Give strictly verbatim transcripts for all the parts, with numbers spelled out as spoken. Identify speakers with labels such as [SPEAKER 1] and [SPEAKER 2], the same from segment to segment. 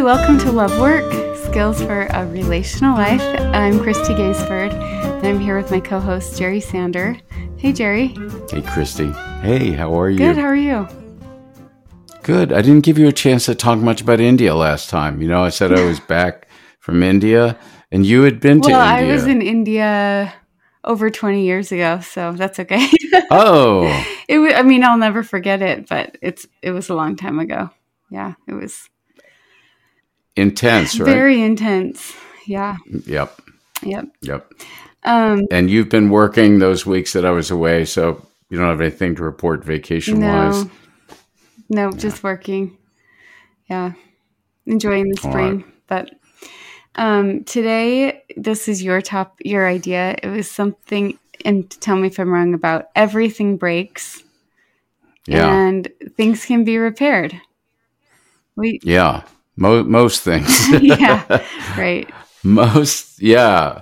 [SPEAKER 1] welcome to Love Work, Skills for a Relational Life. I'm Christy Gaisford, and I'm here with my co-host, Jerry Sander. Hey, Jerry.
[SPEAKER 2] Hey, Christy. Hey, how are you?
[SPEAKER 1] Good, how are you?
[SPEAKER 2] Good. I didn't give you a chance to talk much about India last time. You know, I said I was back from India, and you had been to
[SPEAKER 1] well,
[SPEAKER 2] India.
[SPEAKER 1] Well, I was in India over twenty years ago, so that's okay.
[SPEAKER 2] Oh.
[SPEAKER 1] It. W- I mean, I'll never forget it, but it's it was a long time ago. Yeah, it was
[SPEAKER 2] intense, right?
[SPEAKER 1] Very intense. Yeah.
[SPEAKER 2] Yep.
[SPEAKER 1] Yep.
[SPEAKER 2] Yep.
[SPEAKER 1] Um,
[SPEAKER 2] and you've been working those weeks that I was away, so you don't have anything to report vacation-wise?
[SPEAKER 1] No. No, yeah. Just working. Yeah. Enjoying the spring. Right. But um, today, this is your top, your idea. It was something, and tell me if I'm wrong, about everything breaks.
[SPEAKER 2] Yeah.
[SPEAKER 1] And things can be repaired. We,
[SPEAKER 2] yeah. Mo- most things.
[SPEAKER 1] yeah. Right.
[SPEAKER 2] Most, yeah.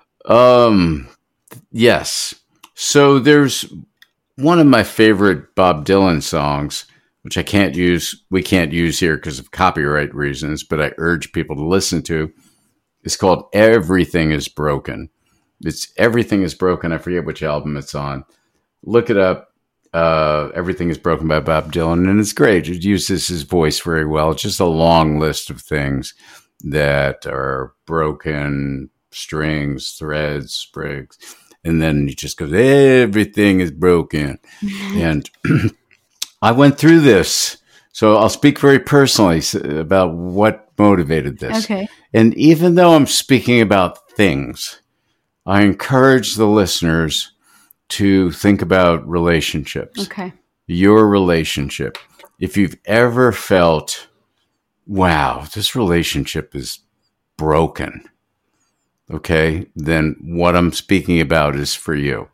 [SPEAKER 2] Um, yes. So there's one of my favorite Bob Dylan songs, which I can't use, we can't use here because of copyright reasons, but I urge people to listen to. It's called Everything is Broken. It's Everything is Broken. I forget which album it's on. Look it up. Uh, Everything is Broken by Bob Dylan, and it's great. It uses his voice very well. It's just a long list of things that are broken, strings, threads, sprigs, and then he just goes, everything is broken. And I went through this, so I'll speak very personally about what motivated this.
[SPEAKER 1] Okay.
[SPEAKER 2] And even though I'm speaking about things, I encourage the listeners to think about relationships.
[SPEAKER 1] Okay.
[SPEAKER 2] Your relationship. If you've ever felt, wow, this relationship is broken, okay, then what I'm speaking about is for you.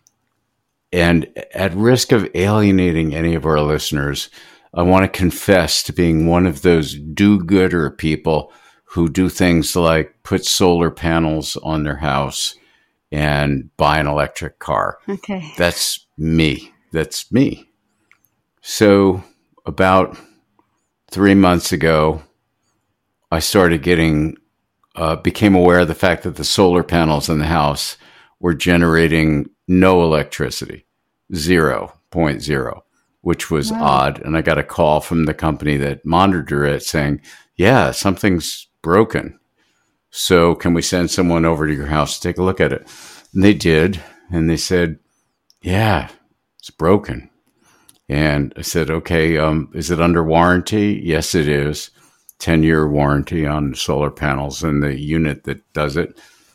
[SPEAKER 2] And at risk of alienating any of our listeners, I want to confess to being one of those do-gooder people who do things like put solar panels on their house and buy an electric car.
[SPEAKER 1] Okay.
[SPEAKER 2] That's me. That's me. So about three months ago, I started getting, uh, became aware of the fact that the solar panels in the house were generating no electricity, zero point zero, which was wow. odd. And I got a call from the company that monitored it saying, yeah, something's broken. So can we send someone over to your house to take a look at it? And they did. And they said, yeah, it's broken. And I said, okay, um, is it under warranty? Yes, it is. ten-year warranty on solar panels and the unit that does it.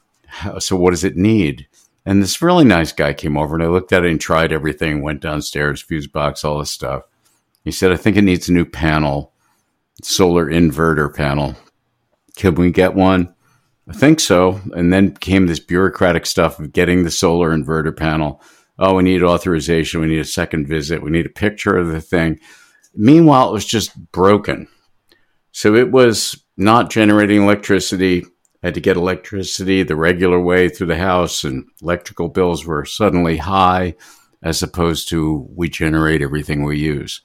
[SPEAKER 2] So what does it need? And this really nice guy came over and I looked at it and tried everything, went downstairs, fuse box, all this stuff. He said, I think it needs a new panel, solar inverter panel. Can we get one? I think so. And then came this bureaucratic stuff of getting the solar inverter panel. Oh, we need authorization. We need a second visit. We need a picture of the thing. Meanwhile, it was just broken. So it was not generating electricity. I had to get electricity the regular way through the house, and electrical bills were suddenly high as opposed to we generate everything we use.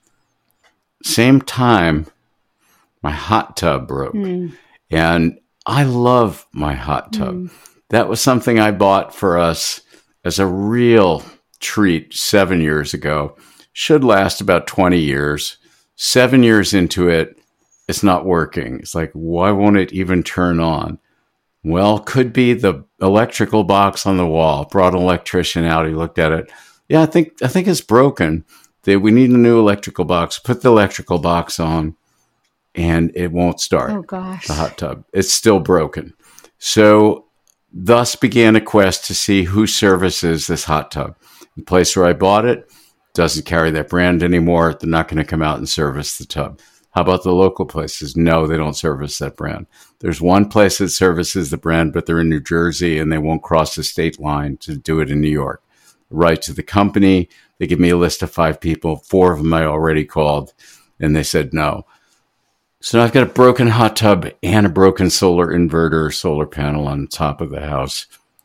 [SPEAKER 2] Same time, my hot tub broke. Mm. And I love my hot tub. Mm. That was something I bought for us as a real treat seven years ago. Should last about twenty years. Seven years into it, it's not working. It's like, why won't it even turn on? Well, could be the electrical box on the wall. Brought an electrician out. He looked at it. Yeah, I think I think it's broken. They, we need a new electrical box. Put the electrical box on, and it won't start.
[SPEAKER 1] Oh, gosh.
[SPEAKER 2] The hot tub. It's still broken. So thus began a quest to see who services this hot tub. The place where I bought it doesn't carry that brand anymore. They're not going to come out and service the tub. How about the local places? No, they don't service that brand. There's one place that services the brand, but they're in New Jersey and they won't cross the state line to do it in New York. Right to the company. They give me a list of five people. Four of them I already called and they said no. So now I've got a broken hot tub and a broken solar inverter, solar panel on top of the house.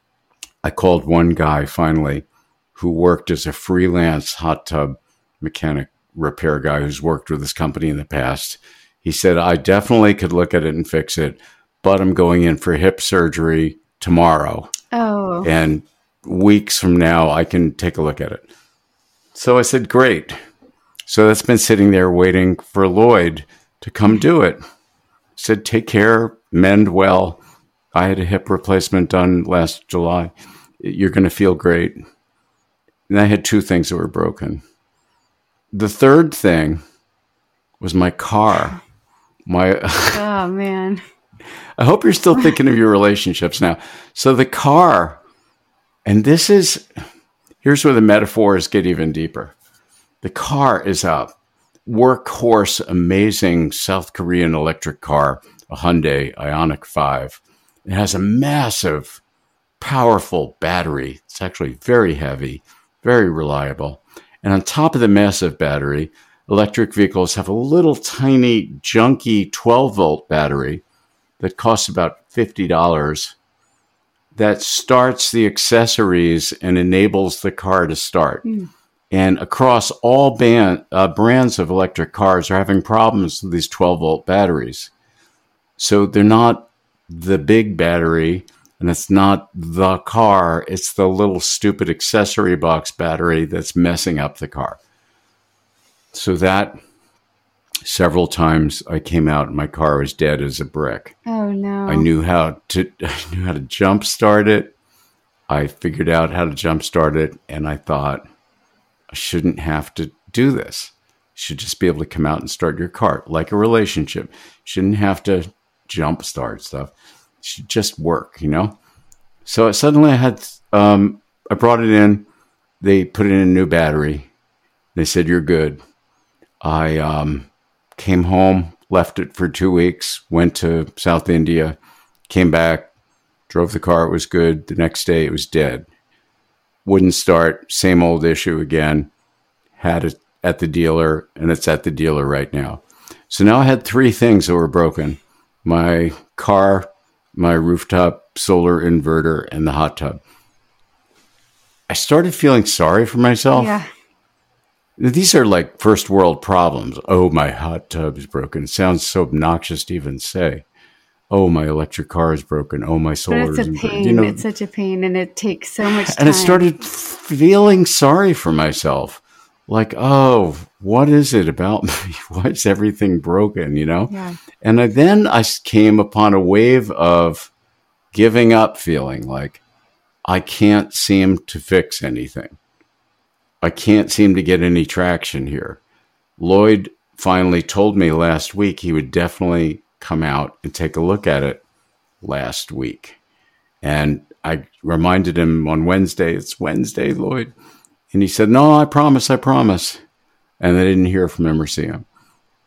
[SPEAKER 2] I called one guy finally who worked as a freelance hot tub mechanic repair guy who's worked with this company in the past. He said, I definitely could look at it and fix it, but I'm going in for hip surgery tomorrow.
[SPEAKER 1] Oh.
[SPEAKER 2] And weeks from now, I can take a look at it. So I said, great. So that's been sitting there waiting for Lloyd to come do it. I said, take care, mend well. I had a hip replacement done last July. You're going to feel great. And I had two things that were broken. The third thing was my car. My
[SPEAKER 1] Oh, man.
[SPEAKER 2] I hope you're still thinking of your relationships now. So the car, and this is, here's where the metaphors get even deeper. The car is a workhorse, amazing South Korean electric car, a Hyundai Ioniq five. It has a massive, powerful battery. It's actually very heavy, very reliable. And on top of the massive battery, electric vehicles have a little tiny, junky twelve volt battery that costs about fifty dollars that starts the accessories and enables the car to start. Mm. And across all band, uh, brands of electric cars are having problems with these twelve volt batteries. So they're not the big battery, and it's not the car. It's the little stupid accessory box battery that's messing up the car. So that several times I came out and my car was dead as a brick.
[SPEAKER 1] Oh no.
[SPEAKER 2] I knew how to I knew how to jump start it. I figured out how to jump start it, and I thought I shouldn't have to do this. You should just be able to come out and start your car like a relationship. You shouldn't have to jump start stuff. It should just work, you know? So suddenly I had um I brought it in. They put in a new battery. They said, you're good. I um, came home, left it for two weeks, went to South India, came back, drove the car. It was good. The next day it was dead. Wouldn't start. Same old issue again. Had it at the dealer, and it's at the dealer right now. So now I had three things that were broken. My car, my rooftop solar inverter, and the hot tub. I started feeling sorry for myself.
[SPEAKER 1] Yeah.
[SPEAKER 2] These are like first world problems. Oh, my hot tub is broken. It sounds so obnoxious to even say. Oh, my electric car is broken. Oh, my solar is broken.
[SPEAKER 1] It's a pain. You know, it's such a pain, and it takes so much time.
[SPEAKER 2] And I started feeling sorry for myself. Like, oh, what is it about me? Why is everything broken, you know?
[SPEAKER 1] Yeah.
[SPEAKER 2] And I, then I came upon a wave of giving up feeling like I can't seem to fix anything. I can't seem to get any traction here. Lloyd finally told me last week he would definitely come out and take a look at it last week. And I reminded him on Wednesday, it's Wednesday, Lloyd. And he said, no, I promise, I promise. And I didn't hear from him or see him.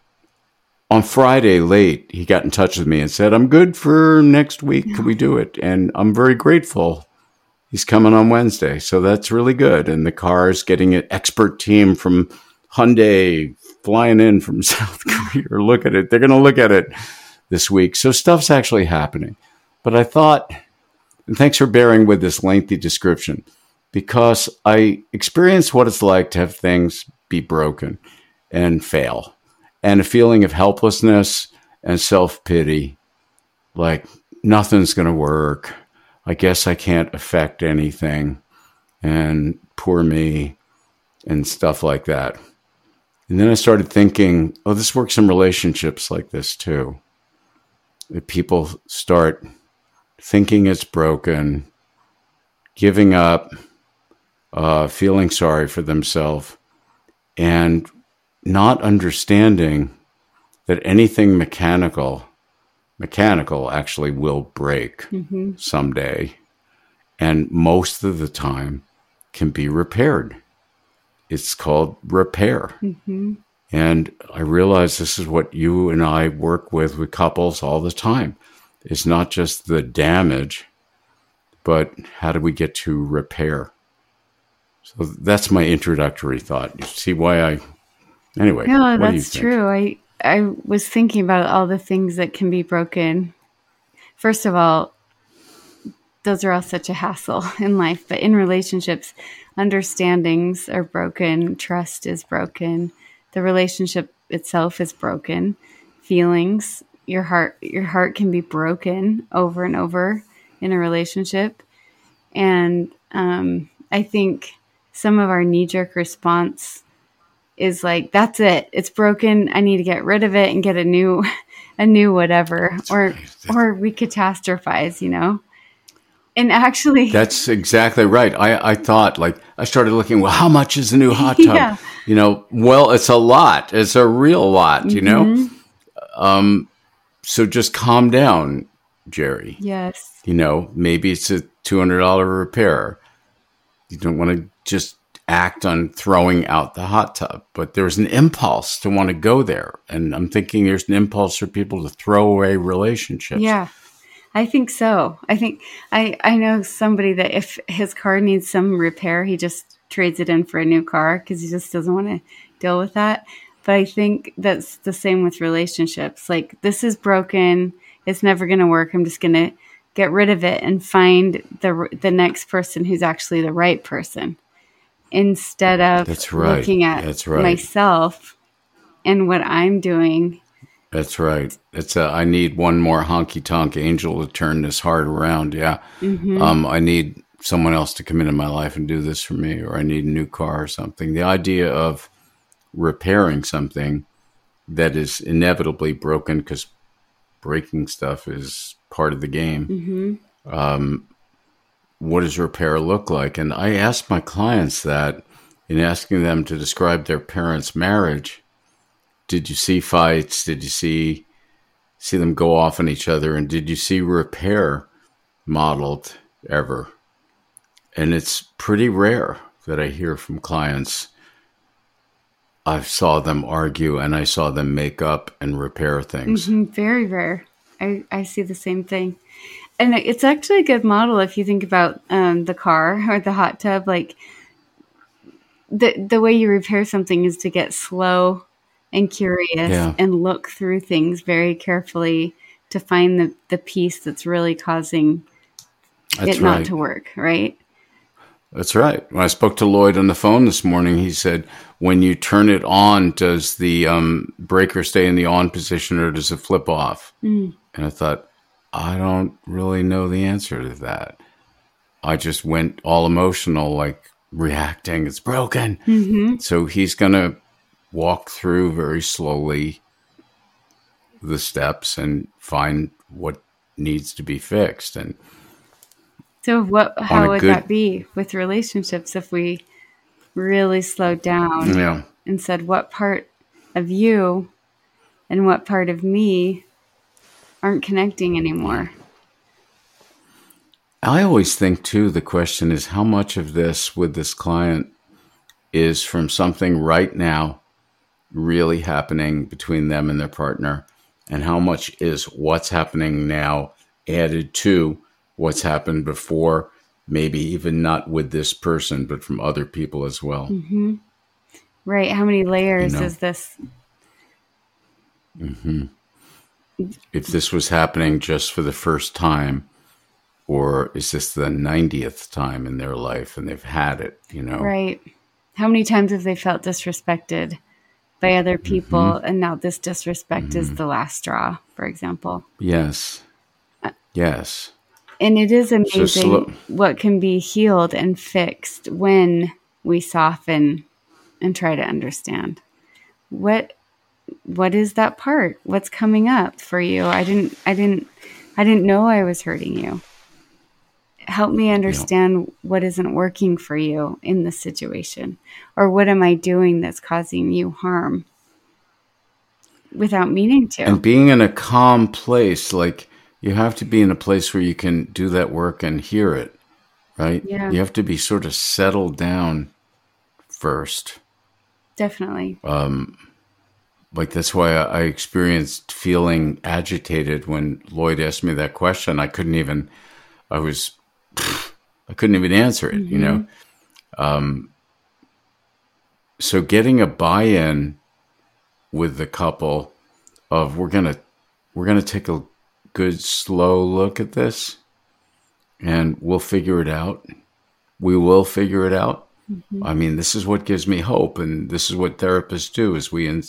[SPEAKER 2] On Friday late, he got in touch with me and said, I'm good for next week. Can we do it? And I'm very grateful. He's coming on Wednesday, so that's really good. And the car's getting an expert team from Hyundai flying in from South Korea or look at it. They're going to look at it this week. So stuff's actually happening. But I thought, and thanks for bearing with this lengthy description, because I experienced what it's like to have things be broken and fail, and a feeling of helplessness and self-pity, like nothing's going to work. I guess I can't affect anything, and poor me, and stuff like that. And then I started thinking, oh, this works in relationships like this too. If people start thinking it's broken, giving up, uh, feeling sorry for themselves, and not understanding that anything mechanical Mechanical actually will break mm-hmm. someday, and most of the time can be repaired. It's called repair. Mm-hmm. And I realize this is what you and I work with with couples all the time. It's not just the damage, but how do we get to repair? So that's my introductory thought. You see why I... Anyway,
[SPEAKER 1] no,
[SPEAKER 2] what
[SPEAKER 1] that's
[SPEAKER 2] do you think?
[SPEAKER 1] true. I I was thinking about all the things that can be broken. First of all, those are all such a hassle in life, but in relationships, understandings are broken, trust is broken, the relationship itself is broken, feelings. Your heart, your heart can be broken over and over in a relationship. And um, I think some of our knee-jerk response is like, that's it. It's broken. I need to get rid of it and get a new, a new whatever. That's or, right. or we catastrophize, you know? And actually,
[SPEAKER 2] that's exactly right. I, I thought, like, I started looking, well, how much is the new hot tub? Yeah. You know, well, it's a lot. It's a real lot, you mm-hmm. know? Um, so just calm down, Jerry.
[SPEAKER 1] Yes.
[SPEAKER 2] You know, maybe it's a two hundred dollars repair. You don't want to just act on throwing out the hot tub, but there's an impulse to want to go there. And I'm thinking there's an impulse for people to throw away relationships.
[SPEAKER 1] Yeah. I think so. I think I, I know somebody that if his car needs some repair, he just trades it in for a new car because he just doesn't want to deal with that. But I think that's the same with relationships. Like, this is broken. It's never going to work. I'm just going to get rid of it and find the the next person who's actually the right person instead of
[SPEAKER 2] that's right.
[SPEAKER 1] looking at
[SPEAKER 2] that's right.
[SPEAKER 1] myself and what I'm doing.
[SPEAKER 2] That's right. It's a, I need one more honky-tonk angel to turn this heart around. Yeah. Mm-hmm. Um, I need someone else to come into my life and do this for me, or I need a new car or something. The idea of repairing something that is inevitably broken, because breaking stuff is part of the game. Mm-hmm. Um, what does repair look like? And I ask my clients that in asking them to describe their parents' marriage. Did you see fights? Did you see see them go off on each other? And did you see repair modeled ever? And it's pretty rare that I hear from clients, I saw them argue and I saw them make up and repair things.
[SPEAKER 1] Mm-hmm. Very rare. I, I see the same thing. And it's actually a good model if you think about um, the car or the hot tub. Like, the the way you repair something is to get slow and curious yeah. and look through things very carefully to find the, the piece that's really causing that's it right. not to work, right?
[SPEAKER 2] That's right. When I spoke to Lloyd on the phone this morning, he said, when you turn it on, does the um, breaker stay in the on position or does it flip off? Mm. And I thought, I don't really know the answer to that. I just went all emotional, like reacting, it's broken. Mm-hmm. So he's going to walk through very slowly the steps and find what needs to be fixed. And
[SPEAKER 1] so what, how would good, that be with relationships if we really slowed down yeah. and said, what part of you and what part of me aren't connecting anymore?
[SPEAKER 2] I always think too, the question is how much of this with this client is from something right now really happening between them and their partner, and how much is what's happening now added to what's happened before, maybe even not with this person, but from other people as well.
[SPEAKER 1] Mm-hmm. Right. How many layers you know? is this?
[SPEAKER 2] Mm-hmm. If this was happening just for the first time, or is this the ninetieth time in their life and they've had it, you know?
[SPEAKER 1] Right. How many times have they felt disrespected by other people, mm-hmm. and now this disrespect mm-hmm. is the last straw, for example?
[SPEAKER 2] Yes. Yes.
[SPEAKER 1] And it is amazing so sl- what can be healed and fixed when we soften and try to understand. What what is that part? What's coming up for you? I didn't I didn't I didn't know I was hurting you. Help me understand yeah. what isn't working for you in this situation, or what am I doing that's causing you harm without meaning to.
[SPEAKER 2] And being in a calm place, like you have to be in a place where you can do that work and hear it, right?
[SPEAKER 1] Yeah.
[SPEAKER 2] You have to be sort of settled down first.
[SPEAKER 1] Definitely.
[SPEAKER 2] Um, like that's why I experienced feeling agitated when Lloyd asked me that question. I couldn't even, I was, I couldn't even answer it, mm-hmm. you know? Um, so getting a buy-in with the couple of we're going to, we're going to take a good, slow look at this and we'll figure it out. We will figure it out. Mm-hmm. I mean, this is what gives me hope. And this is what therapists do is we in,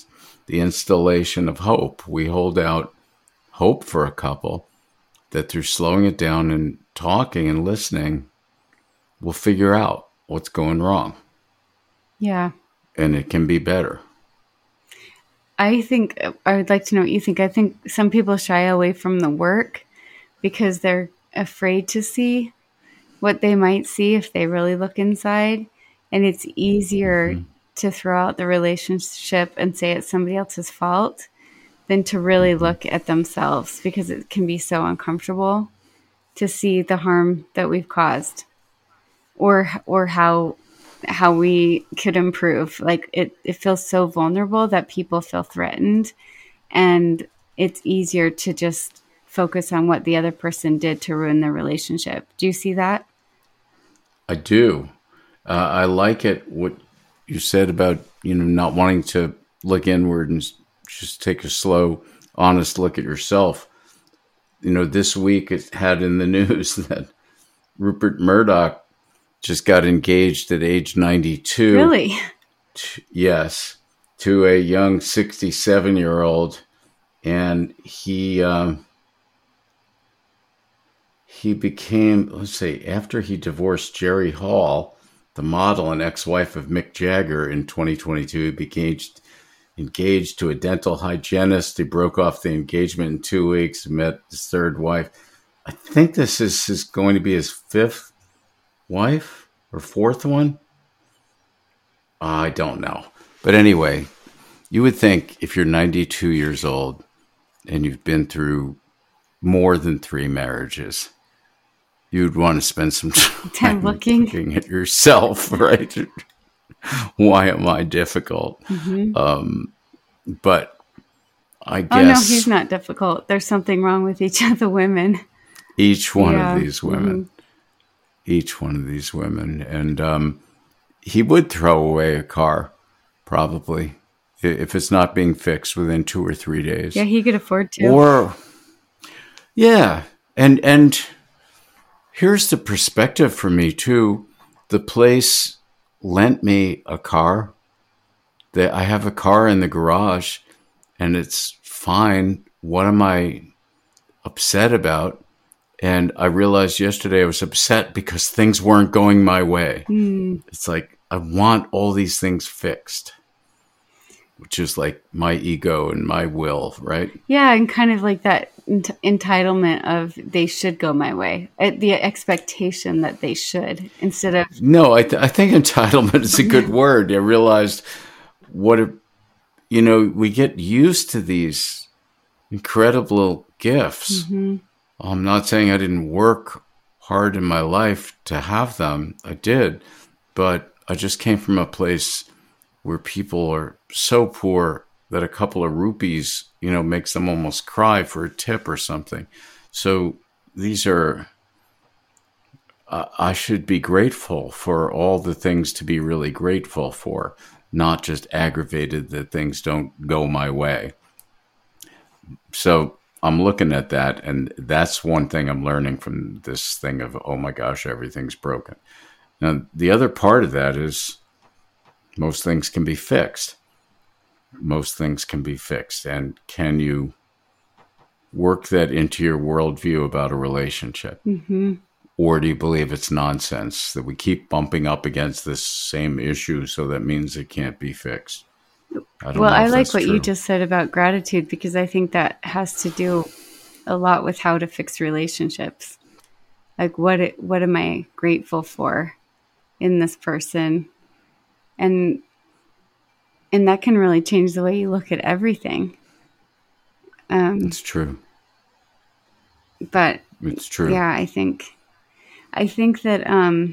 [SPEAKER 2] the installation of hope. We hold out hope for a couple that through slowing it down and talking and listening, we'll figure out what's going wrong.
[SPEAKER 1] Yeah.
[SPEAKER 2] And it can be better.
[SPEAKER 1] I think, I would like to know what you think. I think some people shy away from the work because they're afraid to see what they might see if they really look inside. And it's easier mm-hmm. to throw out the relationship and say it's somebody else's fault than to really mm-hmm. look at themselves, because it can be so uncomfortable to see the harm that we've caused, or or how how we could improve. Like it, it feels so vulnerable that people feel threatened, and it's easier to just focus on what the other person did to ruin their relationship. Do you see that?
[SPEAKER 2] I do. Uh, I like it, what you said about, you know, not wanting to look inward and just take a slow, honest look at yourself. You know, this week it had in the news that Rupert Murdoch just got engaged at age ninety-two.
[SPEAKER 1] Really?
[SPEAKER 2] To, yes, to a young sixty-seven-year-old. And he um, he became, let's say, after he divorced Jerry Hall, the model and ex-wife of Mick Jagger in twenty twenty-two, he became engaged to a dental hygienist. He broke off the engagement in two weeks, met his third wife. I think this is, is going to be his fifth wife or fourth one. I don't know. But anyway, you would think if you're ninety-two years old and you've been through more than three marriages, you'd want to spend some time
[SPEAKER 1] looking.
[SPEAKER 2] looking at yourself, right? Why am I difficult?
[SPEAKER 1] Mm-hmm.
[SPEAKER 2] Um, but I guess...
[SPEAKER 1] Oh, no, he's not difficult. There's something wrong with each of the women.
[SPEAKER 2] Each one
[SPEAKER 1] yeah.
[SPEAKER 2] of these women.
[SPEAKER 1] Mm-hmm.
[SPEAKER 2] Each one of these women. And um, he would throw away a car, probably, if it's not being fixed within two or three days.
[SPEAKER 1] Yeah, he could afford to.
[SPEAKER 2] Or, yeah. And, and here's the perspective for me, too. The place lent me a car. That I have a car in the garage, and it's fine. What am I upset about? And I realized yesterday I was upset because things weren't going my way.
[SPEAKER 1] Mm.
[SPEAKER 2] It's like, I want all these things fixed, which is like my ego and my will, right?
[SPEAKER 1] Yeah, and kind of like that ent- entitlement of they should go my way. Uh, the expectation that they should, instead of...
[SPEAKER 2] No, I, th- I think entitlement is a good word. I realized what, a, you know, we get used to these incredible gifts.
[SPEAKER 1] Mm-hmm.
[SPEAKER 2] I'm not saying I didn't work hard in my life to have them. I did. But I just came from a place where people are so poor that a couple of rupees, you know, makes them almost cry for a tip or something. So these are, uh, I should be grateful for all the things to be really grateful for, not just aggravated that things don't go my way. So I'm looking at that, and that's one thing I'm learning from this thing of, oh my gosh, everything's broken. Now, the other part of that is most things can be fixed. Most things can be fixed. And can you work that into your worldview about a relationship?
[SPEAKER 1] Mm-hmm.
[SPEAKER 2] Or do you believe it's nonsense that we keep bumping up against this same issue, so that means it can't be fixed? I don't
[SPEAKER 1] well,
[SPEAKER 2] know
[SPEAKER 1] I
[SPEAKER 2] if
[SPEAKER 1] like
[SPEAKER 2] that's
[SPEAKER 1] what
[SPEAKER 2] true.
[SPEAKER 1] you just said about gratitude, because I think that has to do a lot with how to fix relationships. Like, what it, what am I grateful for in this person? And and that can really change the way you look at everything. Um,
[SPEAKER 2] it's true.
[SPEAKER 1] But
[SPEAKER 2] it's true.
[SPEAKER 1] Yeah, I think I think that um,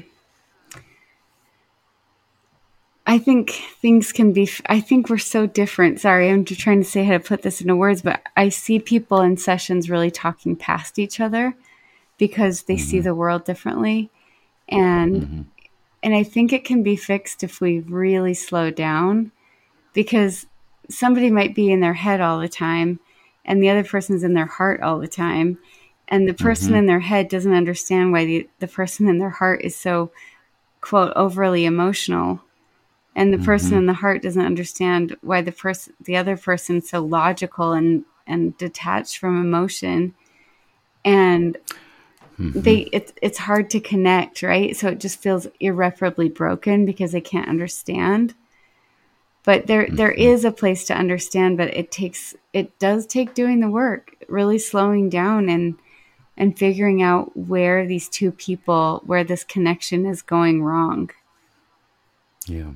[SPEAKER 1] I think things can be, I think we're so different. Sorry, I'm just trying to say how to put this into words, but I see people in sessions really talking past each other because they mm-hmm. see the world differently. And mm-hmm. and I think it can be fixed if we really slow down, because somebody might be in their head all the time and the other person's in their heart all the time. And the person mm-hmm. in their head doesn't understand why the, the person in their heart is so, quote, overly emotional. and the
[SPEAKER 2] Mm-hmm.
[SPEAKER 1] person in the heart doesn't understand why the person, the other person's so logical and, and detached from emotion. And
[SPEAKER 2] Mm-hmm.
[SPEAKER 1] they, it's, it's hard to connect, right? So it just feels irreparably broken because they can't understand. But there, there
[SPEAKER 2] Mm-hmm.
[SPEAKER 1] is a place to understand, but it takes, it does take doing the work, really slowing down and, and figuring out where these two people, where this connection is going wrong.
[SPEAKER 2] Yeah.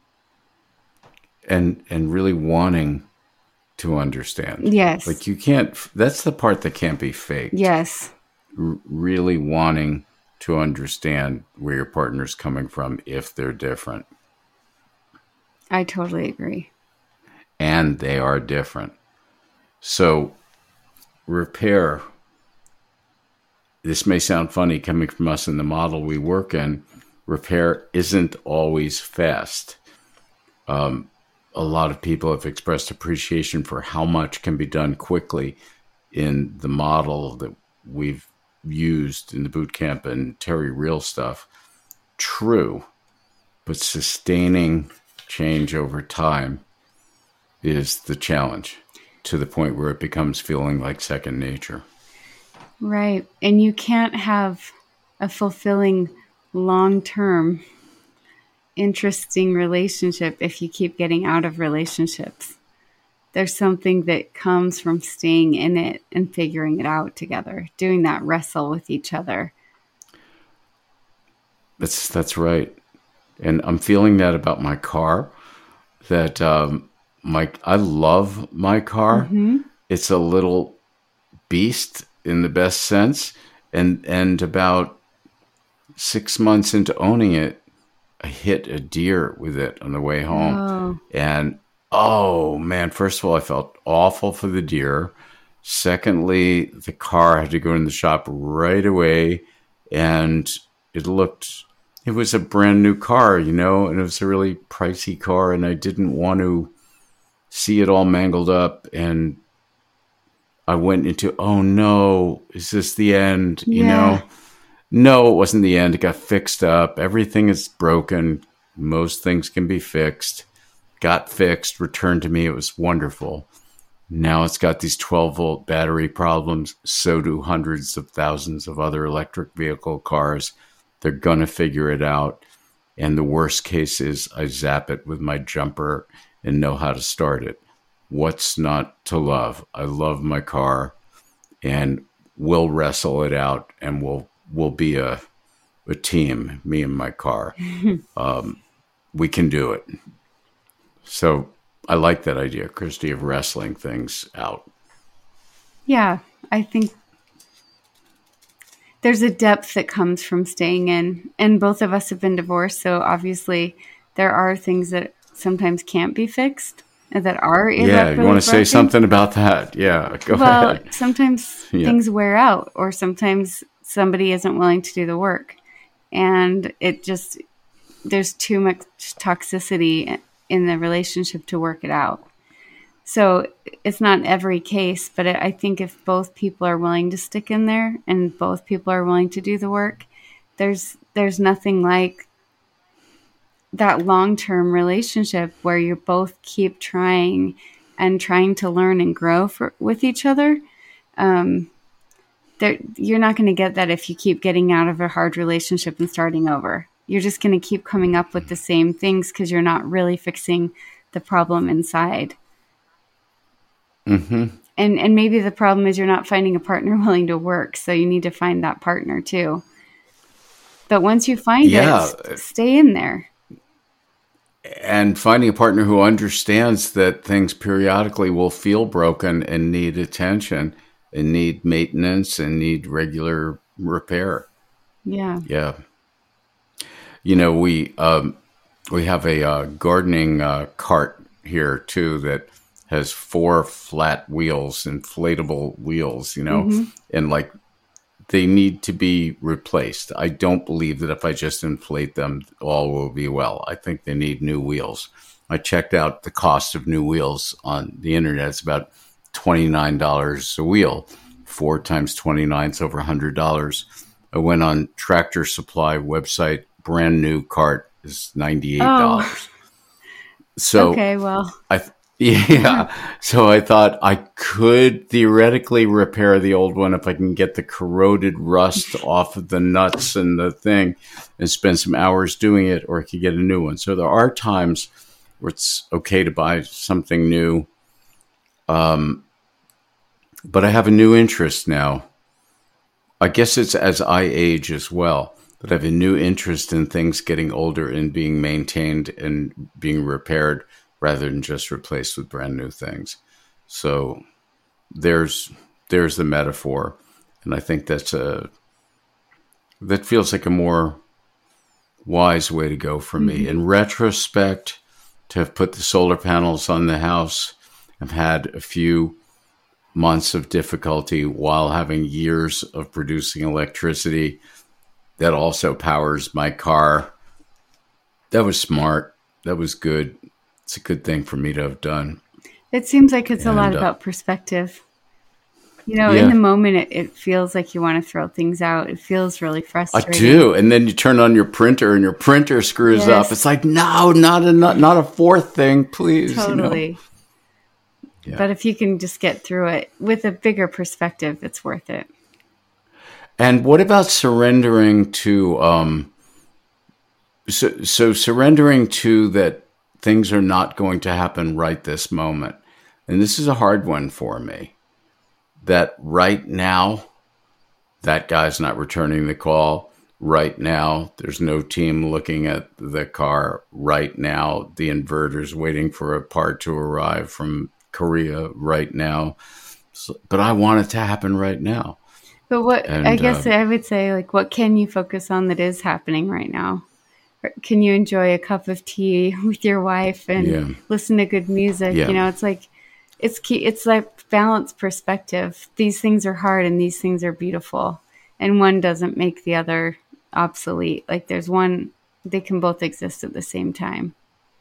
[SPEAKER 2] And, and really wanting to understand.
[SPEAKER 1] Yes.
[SPEAKER 2] Like you can't, that's the part that can't be faked.
[SPEAKER 1] Yes.
[SPEAKER 2] R- really wanting to understand where your partner's coming from if they're different.
[SPEAKER 1] I totally agree.
[SPEAKER 2] And they are different. So repair, this may sound funny coming from us in the model we work in, repair isn't always fast. Um, a lot of people have expressed appreciation for how much can be done quickly in the model that we've used in the boot camp and Terry Real stuff. True, but sustaining change over time is the challenge, to the point where it becomes feeling like second nature.
[SPEAKER 1] Right. And you can't have a fulfilling, long-term, interesting relationship if you keep getting out of relationships. There's something that comes from staying in it and figuring it out together, doing that wrestle with each other.
[SPEAKER 2] That's that's right. And I'm feeling that about my car, that um, my I love my car.
[SPEAKER 1] Mm-hmm.
[SPEAKER 2] It's a little beast in the best sense. And and about six months into owning it, I hit a deer with it on the way home.
[SPEAKER 1] Oh.
[SPEAKER 2] And oh man, first of all, I felt awful for the deer. Secondly, the car had to go in the shop right away, and it looked, it was a brand new car, you know, and it was a really pricey car, and I didn't want to see it all mangled up. And I went into, oh no, is this the end? You
[SPEAKER 1] Yeah.
[SPEAKER 2] know? No, it wasn't the end. It got fixed up. Everything is broken. Most things can be fixed. Got fixed, returned to me. It was wonderful. Now it's got these twelve volt battery problems. So do hundreds of thousands of other electric vehicle cars. They're going to figure it out. And the worst case is I zap it with my jumper and know how to start it. What's not to love? I love my car, and we'll wrestle it out, and we'll we'll be a a team, me and my car. um, we can do it. So I like that idea, Christy, of wrestling things out.
[SPEAKER 1] Yeah, I think there's a depth that comes from staying in, and both of us have been divorced, so obviously there are things that sometimes can't be fixed and that are
[SPEAKER 2] Yeah, you want to say something about that? Yeah, go
[SPEAKER 1] well,
[SPEAKER 2] ahead.
[SPEAKER 1] Sometimes
[SPEAKER 2] Yeah.
[SPEAKER 1] things wear out, or sometimes somebody isn't willing to do the work, and it just, there's too much toxicity in the relationship to work it out. So it's not every case, but I think if both people are willing to stick in there and both people are willing to do the work, there's there's nothing like that long-term relationship where you both keep trying and trying to learn and grow for, with each other. Um, there, you're not going to get that if you keep getting out of a hard relationship and starting over. You're just going to keep coming up with the same things because you're not really fixing the problem inside.
[SPEAKER 2] Mm-hmm.
[SPEAKER 1] And and maybe the problem is you're not finding a partner willing to work, so you need to find that partner too. But once you find
[SPEAKER 2] Yeah.
[SPEAKER 1] it, s- stay in there.
[SPEAKER 2] And finding a partner who understands that things periodically will feel broken and need attention and need maintenance and need regular repair.
[SPEAKER 1] Yeah.
[SPEAKER 2] Yeah. You know, we um, we have a uh, gardening uh, cart here too that has four flat wheels, inflatable wheels, you know,
[SPEAKER 1] Mm-hmm.
[SPEAKER 2] and like they need to be replaced. I don't believe that if I just inflate them, all will be well. I think they need new wheels. I checked out the cost of new wheels on the internet. It's about twenty-nine dollars a wheel. Four times twenty-nine is over one hundred dollars. I went on Tractor Supply website, brand new cart is ninety-eight dollars.
[SPEAKER 1] Oh.
[SPEAKER 2] So
[SPEAKER 1] Okay, well,
[SPEAKER 2] I, yeah. So I thought I could theoretically repair the old one if I can get the corroded rust off of the nuts and the thing and spend some hours doing it, or I could get a new one. So there are times where it's okay to buy something new. Um, but I have a new interest now. I guess it's as I age as well, that I have a new interest in things getting older and being maintained and being repaired rather than just replaced with brand new things. So there's there's the metaphor, and I think that's a that feels like a more wise way to go for me. Mm-hmm. In retrospect, to have put the solar panels on the house, I've had a few months of difficulty while having years of producing electricity that also powers my car. That was smart. That was good. It's a good thing for me to have done.
[SPEAKER 1] It seems like it's and, a lot uh, about perspective. You know, yeah. in the moment, it, it feels like you want to throw things out. It feels really frustrating.
[SPEAKER 2] I do. And then you turn on your printer and your printer screws yes. up. It's like, no, not a, not, not a fourth thing, please.
[SPEAKER 1] Totally.
[SPEAKER 2] You know? Yeah.
[SPEAKER 1] But if you can just get through it with a bigger perspective, it's worth it.
[SPEAKER 2] And what about surrendering to, um, so, so surrendering to that things are not going to happen right this moment. And this is a hard one for me. That right now, that guy's not returning the call. Right now, there's no team looking at the car. Right now, the inverter's waiting for a part to arrive from Korea right now. So, but I want it to happen right now.
[SPEAKER 1] But what,
[SPEAKER 2] and,
[SPEAKER 1] I guess
[SPEAKER 2] uh,
[SPEAKER 1] I would say, like, what can you focus on that is happening right now? Can you enjoy a cup of tea with your wife and
[SPEAKER 2] yeah.
[SPEAKER 1] listen to good music?
[SPEAKER 2] Yeah.
[SPEAKER 1] You know, it's like, it's key. It's like balanced perspective. These things are hard and these things are beautiful. And one doesn't make the other obsolete. Like there's one, they can both exist at the same time.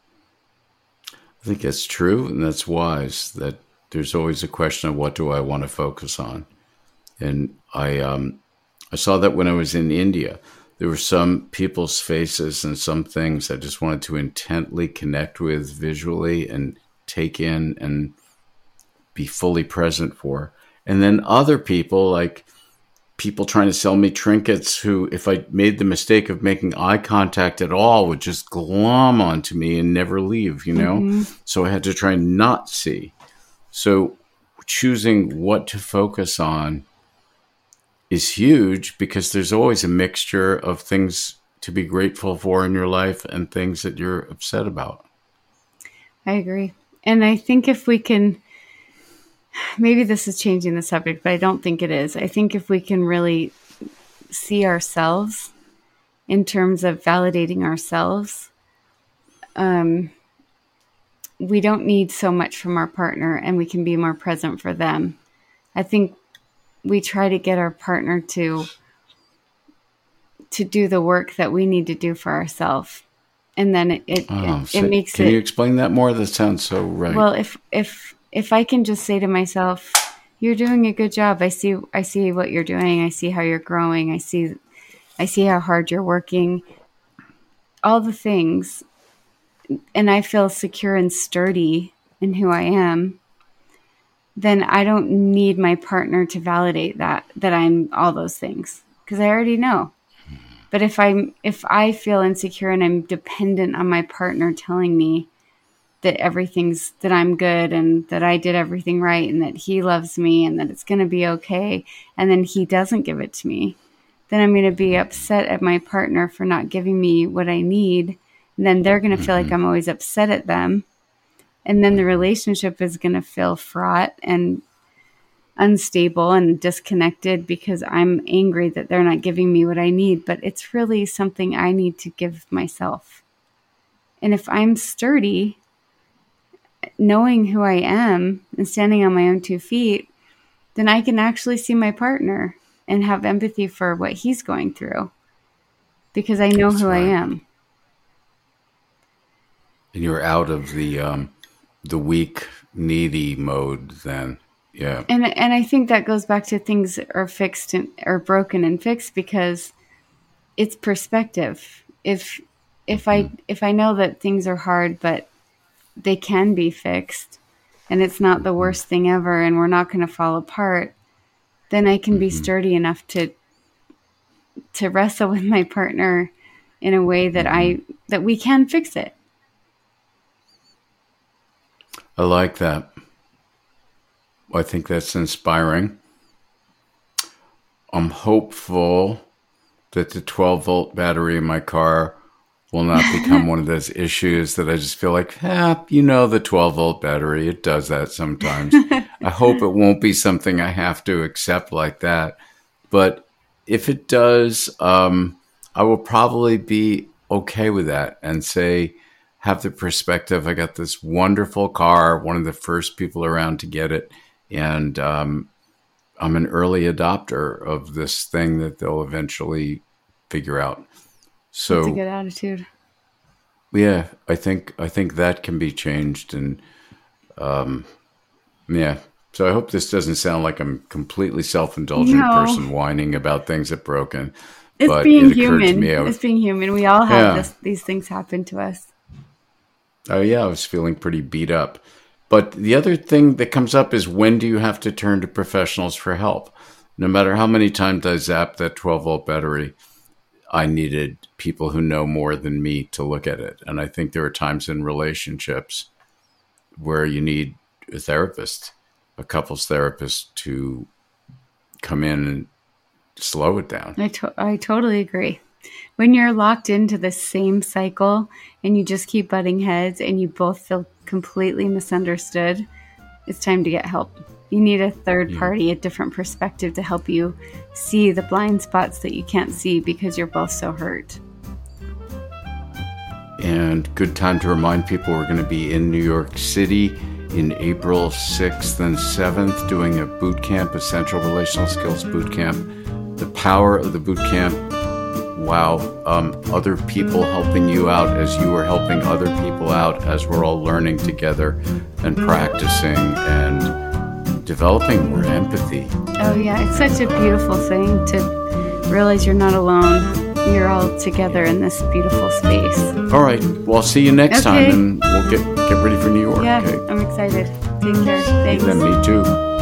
[SPEAKER 2] I think that's true. And that's wise, that there's always a question of what do I want to focus on? And I, um, I saw that when I was in India. There were some people's faces and some things I just wanted to intently connect with visually and take in and be fully present for. And then other people, like people trying to sell me trinkets who, if I made the mistake of making eye contact at all, would just glom onto me and never leave, you know? Mm-hmm. So I had to try and not see. So choosing what to focus on is huge, because there's always a mixture of things to be grateful for in your life and things that you're upset about.
[SPEAKER 1] I agree. And I think if we can, maybe this is changing the subject, but I don't think it is. I think if we can really see ourselves in terms of validating ourselves, um, we don't need so much from our partner, and we can be more present for them. I think we try to get our partner to to do the work that we need to do for ourselves, and then it it,
[SPEAKER 2] oh,
[SPEAKER 1] it,
[SPEAKER 2] so
[SPEAKER 1] it makes
[SPEAKER 2] can
[SPEAKER 1] it.
[SPEAKER 2] Can you explain that more? That sounds so right.
[SPEAKER 1] Well, if if if I can just say to myself, "You're doing a good job. I see I see what you're doing. I see how you're growing. I see I see how hard you're working. All the things," and I feel secure and sturdy in who I am, then I don't need my partner to validate that, that I'm all those things, because I already know. But if I'm, if I feel insecure and I'm dependent on my partner telling me that everything's, that I'm good and that I did everything right and that he loves me and that it's going to be okay, and then he doesn't give it to me, then I'm going to be upset at my partner for not giving me what I need. And then they're going to feel like I'm always upset at them. And then the relationship is going to feel fraught and unstable and disconnected because I'm angry that they're not giving me what I need. But it's really something I need to give myself. And if I'm sturdy, knowing who I am and standing on my own two feet, then I can actually see my partner and have empathy for what he's going through, because I know
[SPEAKER 2] That's
[SPEAKER 1] who
[SPEAKER 2] right.
[SPEAKER 1] I am.
[SPEAKER 2] And you're out of the... Um... the weak, needy mode then. Yeah.
[SPEAKER 1] And and I think that goes back to things are fixed and or broken and fixed, because it's perspective. If if mm-hmm. I if I know that things are hard, but they can be fixed and it's not the worst thing ever and we're not going to fall apart, then I can mm-hmm. be sturdy enough to to wrestle with my partner in a way that mm-hmm. I that we can fix it.
[SPEAKER 2] I like that. I think that's inspiring. I'm hopeful that the twelve volt battery in my car will not become one of those issues that I just feel like, ah, you know, the twelve volt battery, it does that sometimes. I hope it won't be something I have to accept like that. But if it does, um, I will probably be okay with that and say, have the perspective, I got this wonderful car, one of the first people around to get it. And um, I'm an early adopter of this thing that they'll eventually figure out. So
[SPEAKER 1] that's a good attitude.
[SPEAKER 2] Yeah, I think I think that can be changed, and um, yeah. So I hope this doesn't sound like I'm a completely self-indulgent
[SPEAKER 1] no.
[SPEAKER 2] person whining about things that broken.
[SPEAKER 1] It's
[SPEAKER 2] but
[SPEAKER 1] being
[SPEAKER 2] it
[SPEAKER 1] human.
[SPEAKER 2] Me, was,
[SPEAKER 1] it's being human. We all have
[SPEAKER 2] yeah.
[SPEAKER 1] this, these things happen to us.
[SPEAKER 2] Oh yeah, I was feeling pretty beat up. But the other thing that comes up is, when do you have to turn to professionals for help? No matter how many times I zapped that twelve volt battery, I needed people who know more than me to look at it. And I think there are times in relationships where you need a therapist, a couples therapist, to come in and slow it down.
[SPEAKER 1] I, to- I totally agree. When you're locked into the same cycle and you just keep butting heads and you both feel completely misunderstood, it's time to get help. You need a third
[SPEAKER 2] yeah.
[SPEAKER 1] party, a different perspective to help you see the blind spots that you can't see because you're both so hurt.
[SPEAKER 2] And good time to remind people we're going to be in New York City in April sixth and seventh doing a boot camp, Essential Relational Skills boot camp. The power of the boot camp, wow, um, other people helping you out as you are helping other people out, as we're all learning together and practicing and developing more empathy.
[SPEAKER 1] Oh yeah, it's such a beautiful thing to realize you're not alone. You're all together in this beautiful space.
[SPEAKER 2] All right, well, I'll see you next
[SPEAKER 1] okay.
[SPEAKER 2] time, and we'll get, get ready for New York.
[SPEAKER 1] Yeah,
[SPEAKER 2] okay?
[SPEAKER 1] I'm excited. Take care. Thanks.
[SPEAKER 2] Yeah, me too.